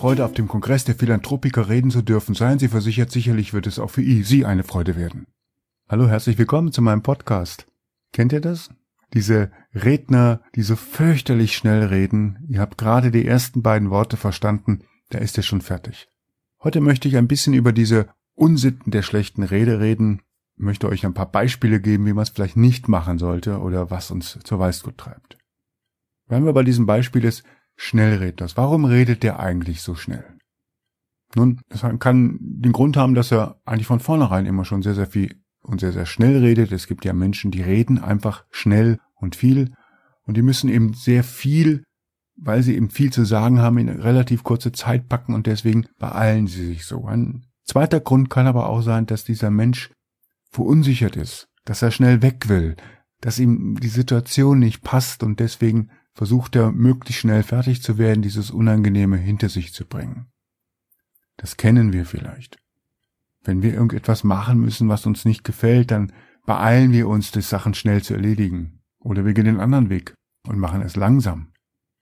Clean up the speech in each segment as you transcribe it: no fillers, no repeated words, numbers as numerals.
Freude, auf dem Kongress der Philanthropiker reden zu dürfen. Seien Sie versichert, sicherlich wird es auch für Sie eine Freude werden. Hallo, herzlich willkommen zu meinem Podcast. Kennt ihr das? Diese Redner, die so fürchterlich schnell reden. Ihr habt gerade die ersten beiden Worte verstanden, da ist er schon fertig. Heute möchte ich ein bisschen über diese Unsitten der schlechten Rede reden. Ich möchte euch ein paar Beispiele geben, wie man es vielleicht nicht machen sollte oder was uns zur Weißglut treibt. Bleiben wir bei diesem Beispiel des Schnellredners. Warum redet der eigentlich so schnell? Nun, das kann den Grund haben, dass er eigentlich von vornherein immer schon sehr, sehr viel und sehr, sehr schnell redet. Es gibt ja Menschen, die reden einfach schnell und viel und die müssen eben sehr viel, weil sie eben viel zu sagen haben, in relativ kurze Zeit packen und deswegen beeilen sie sich so. Ein zweiter Grund kann aber auch sein, dass dieser Mensch verunsichert ist, dass er schnell weg will, dass ihm die Situation nicht passt und deswegen versucht er, möglichst schnell fertig zu werden, dieses Unangenehme hinter sich zu bringen. Das kennen wir vielleicht. Wenn wir irgendetwas machen müssen, was uns nicht gefällt, dann beeilen wir uns, die Sachen schnell zu erledigen. Oder wir gehen den anderen Weg und machen es langsam.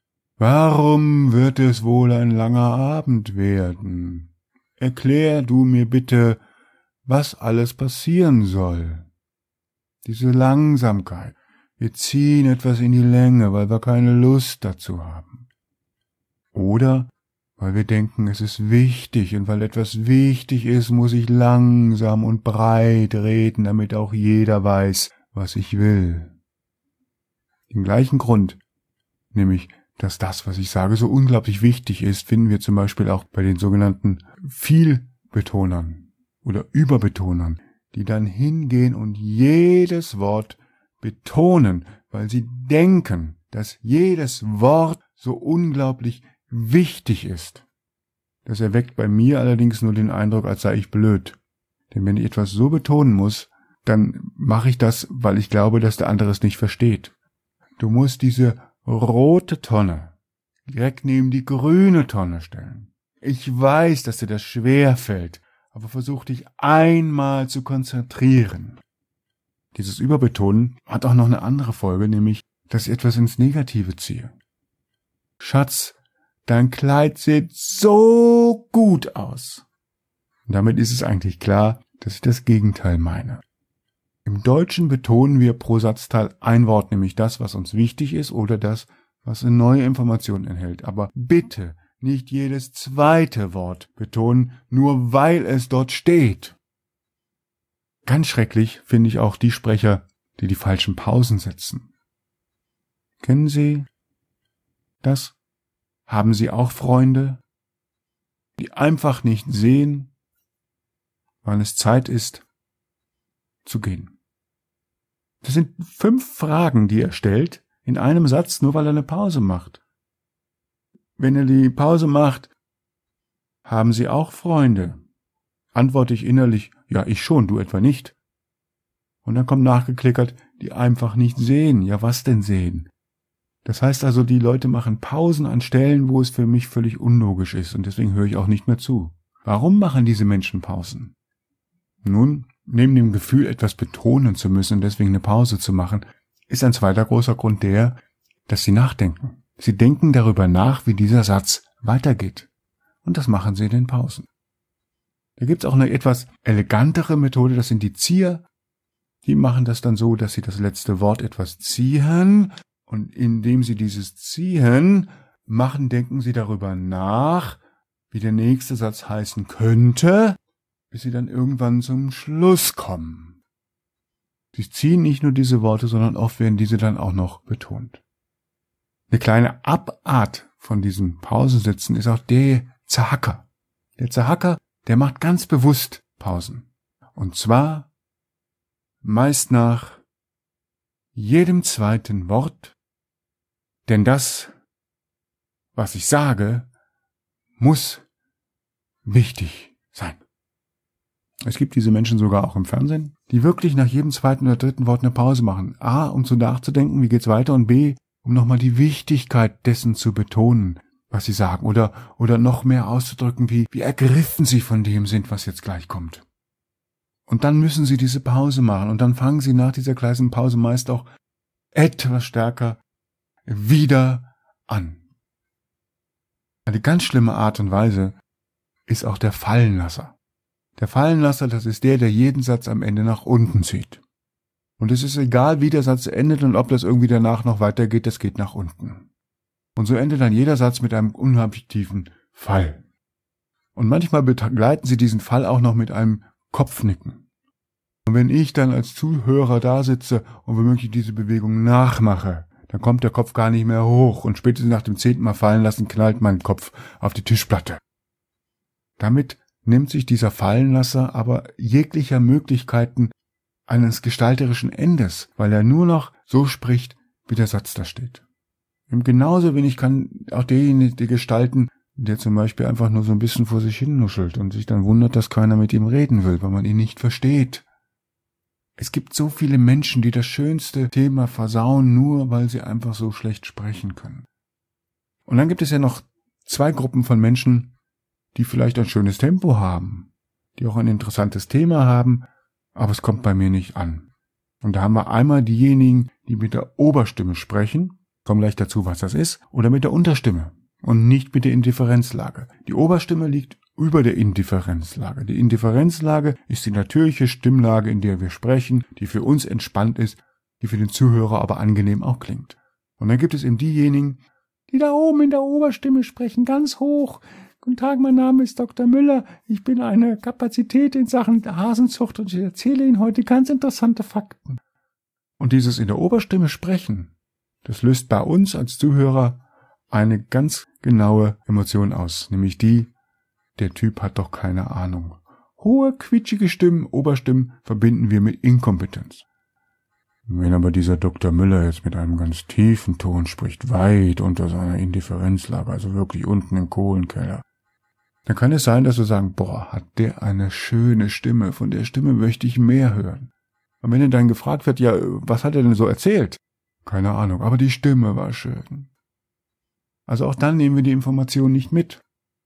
Warum wird es wohl ein langer Abend werden? Erklär du mir bitte, was alles passieren soll. Diese Langsamkeit. Wir ziehen etwas in die Länge, weil wir keine Lust dazu haben. Oder weil wir denken, es ist wichtig und weil etwas wichtig ist, muss ich langsam und breit reden, damit auch jeder weiß, was ich will. Den gleichen Grund, nämlich, dass das, was ich sage, so unglaublich wichtig ist, finden wir zum Beispiel auch bei den sogenannten Vielbetonern oder Überbetonern, die dann hingehen und jedes Wort betonen, weil sie denken, dass jedes Wort so unglaublich wichtig ist. Das erweckt bei mir allerdings nur den Eindruck, als sei ich blöd. Denn wenn ich etwas so betonen muss, dann mache ich das, weil ich glaube, dass der andere es nicht versteht. Du musst diese rote Tonne direkt neben die grüne Tonne stellen. Ich weiß, dass dir das schwer fällt, aber versuch dich einmal zu konzentrieren. Dieses Überbetonen hat auch noch eine andere Folge, nämlich, dass ich etwas ins Negative ziehe. Schatz, dein Kleid sieht so gut aus. Und damit ist es eigentlich klar, dass ich das Gegenteil meine. Im Deutschen betonen wir pro Satzteil ein Wort, nämlich das, was uns wichtig ist oder das, was eine neue Information enthält. Aber bitte nicht jedes zweite Wort betonen, nur weil es dort steht. Ganz schrecklich finde ich auch die Sprecher, die die falschen Pausen setzen. Kennen Sie das? Haben Sie auch Freunde, die einfach nicht sehen, wann es Zeit ist, zu gehen? Das sind 5 Fragen, die er stellt, in einem Satz, nur weil er eine Pause macht. Wenn er die Pause macht, haben Sie auch Freunde? Antworte ich innerlich, ja, ich schon, du etwa nicht. Und dann kommt nachgeklickert, die einfach nicht sehen. Ja, was denn sehen? Das heißt also, die Leute machen Pausen an Stellen, wo es für mich völlig unlogisch ist und deswegen höre ich auch nicht mehr zu. Warum machen diese Menschen Pausen? Nun, neben dem Gefühl, etwas betonen zu müssen und deswegen eine Pause zu machen, ist ein zweiter großer Grund der, dass sie nachdenken. Sie denken darüber nach, wie dieser Satz weitergeht. Und das machen sie in den Pausen. Da gibt's auch eine etwas elegantere Methode, das sind die Zieher. Die machen das dann so, dass sie das letzte Wort etwas ziehen. Und indem sie dieses Ziehen machen, denken sie darüber nach, wie der nächste Satz heißen könnte, bis sie dann irgendwann zum Schluss kommen. Sie ziehen nicht nur diese Worte, sondern oft werden diese dann auch noch betont. Eine kleine Abart von diesem Pausensitzen ist auch der Zahacker. Der Zahacker, der macht ganz bewusst Pausen. Und zwar meist nach jedem zweiten Wort, denn das, was ich sage, muss wichtig sein. Es gibt diese Menschen sogar auch im Fernsehen, die wirklich nach jedem zweiten oder dritten Wort eine Pause machen. A, um so nachzudenken, wie geht's weiter, und B, um nochmal die Wichtigkeit dessen zu betonen, was sie sagen, oder noch mehr auszudrücken, wie ergriffen sie von dem sind, was jetzt gleich kommt. Und dann müssen sie diese Pause machen und dann fangen sie nach dieser kleinen Pause meist auch etwas stärker wieder an. Eine ganz schlimme Art und Weise ist auch der Fallenlasser. Der Fallenlasser, das ist der jeden Satz am Ende nach unten zieht. Und es ist egal, wie der Satz endet und ob das irgendwie danach noch weitergeht, das geht nach unten. Und so endet dann jeder Satz mit einem unheimlich tiefen Fall. Und manchmal begleiten sie diesen Fall auch noch mit einem Kopfnicken. Und wenn ich dann als Zuhörer da sitze und womöglich diese Bewegung nachmache, dann kommt der Kopf gar nicht mehr hoch und spätestens nach dem 10. Mal fallen lassen, knallt mein Kopf auf die Tischplatte. Damit nimmt sich dieser Fallenlasser aber jeglicher Möglichkeiten eines gestalterischen Endes, weil er nur noch so spricht, wie der Satz da steht. Und genauso wenig kann auch derjenige gestalten, der zum Beispiel einfach nur so ein bisschen vor sich hin nuschelt und sich dann wundert, dass keiner mit ihm reden will, weil man ihn nicht versteht. Es gibt so viele Menschen, die das schönste Thema versauen, nur weil sie einfach so schlecht sprechen können. Und dann gibt es ja noch 2 Gruppen von Menschen, die vielleicht ein schönes Tempo haben, die auch ein interessantes Thema haben, aber es kommt bei mir nicht an. Und da haben wir einmal diejenigen, die mit der Oberstimme sprechen, kommen gleich dazu, was das ist, oder mit der Unterstimme und nicht mit der Indifferenzlage. Die Oberstimme liegt über der Indifferenzlage. Die Indifferenzlage ist die natürliche Stimmlage, in der wir sprechen, die für uns entspannt ist, die für den Zuhörer aber angenehm auch klingt. Und dann gibt es eben diejenigen, die da oben in der Oberstimme sprechen, ganz hoch. Guten Tag, mein Name ist Dr. Müller. Ich bin eine Kapazität in Sachen Hasenzucht und ich erzähle Ihnen heute ganz interessante Fakten. Und dieses in der Oberstimme sprechen, das löst bei uns als Zuhörer eine ganz genaue Emotion aus, nämlich die, der Typ hat doch keine Ahnung. Hohe, quietschige Stimmen, Oberstimmen verbinden wir mit Inkompetenz. Wenn aber dieser Dr. Müller jetzt mit einem ganz tiefen Ton spricht, weit unter seiner Indifferenzlage, also wirklich unten im Kohlenkeller, dann kann es sein, dass wir sagen, boah, hat der eine schöne Stimme, von der Stimme möchte ich mehr hören. Und wenn dann gefragt wird, ja, was hat er denn so erzählt? Keine Ahnung, aber die Stimme war schön. Also auch dann nehmen wir die Information nicht mit.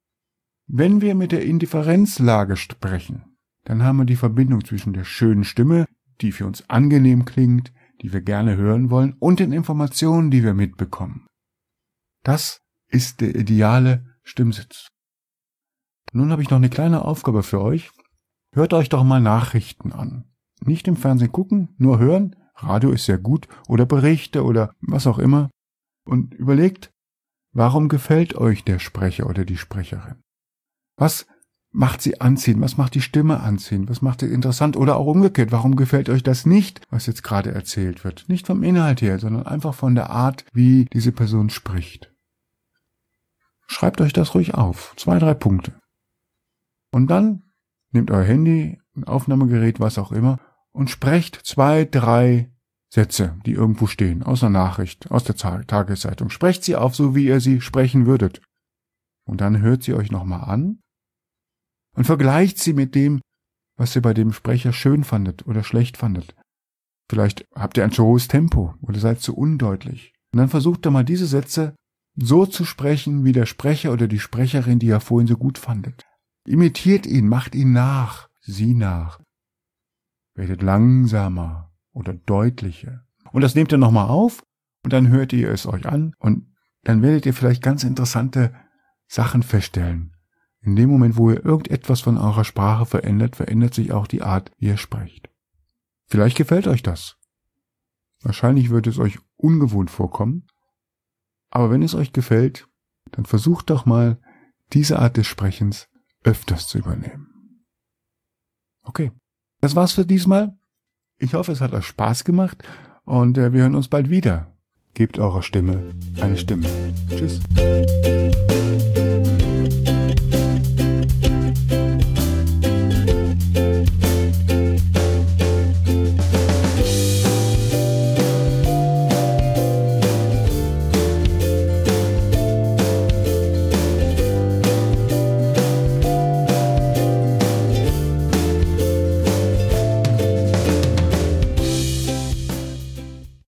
Wenn wir mit der Indifferenzlage sprechen, dann haben wir die Verbindung zwischen der schönen Stimme, die für uns angenehm klingt, die wir gerne hören wollen, und den Informationen, die wir mitbekommen. Das ist der ideale Stimmsitz. Nun habe ich noch eine kleine Aufgabe für euch. Hört euch doch mal Nachrichten an. Nicht im Fernsehen gucken, nur hören. Radio ist sehr gut. Oder Berichte oder was auch immer. Und überlegt, warum gefällt euch der Sprecher oder die Sprecherin? Was macht sie anziehen? Was macht die Stimme anziehen? Was macht sie interessant? Oder auch umgekehrt, warum gefällt euch das nicht, was jetzt gerade erzählt wird? Nicht vom Inhalt her, sondern einfach von der Art, wie diese Person spricht. Schreibt euch das ruhig auf. 2, 3 Punkte. Und dann nehmt euer Handy, ein Aufnahmegerät, was auch immer, und sprecht 2, 3 Sätze, die irgendwo stehen, aus einer Nachricht, aus der Tageszeitung. Sprecht sie auf, so wie ihr sie sprechen würdet. Und dann hört sie euch nochmal an und vergleicht sie mit dem, was ihr bei dem Sprecher schön fandet oder schlecht fandet. Vielleicht habt ihr ein zu hohes Tempo oder seid zu undeutlich. Und dann versucht ihr mal diese Sätze so zu sprechen, wie der Sprecher oder die Sprecherin, die ihr vorhin so gut fandet. Imitiert ihn, macht ihn nach, sie nach. Werdet langsamer oder deutlicher. Und das nehmt ihr nochmal auf und dann hört ihr es euch an und dann werdet ihr vielleicht ganz interessante Sachen feststellen. In dem Moment, wo ihr irgendetwas von eurer Sprache verändert, verändert sich auch die Art, wie ihr sprecht. Vielleicht gefällt euch das. Wahrscheinlich wird es euch ungewohnt vorkommen. Aber wenn es euch gefällt, dann versucht doch mal, diese Art des Sprechens öfters zu übernehmen. Okay, das war's für diesmal. Ich hoffe, es hat euch Spaß gemacht und wir hören uns bald wieder. Gebt eurer Stimme eine Stimme. Tschüss.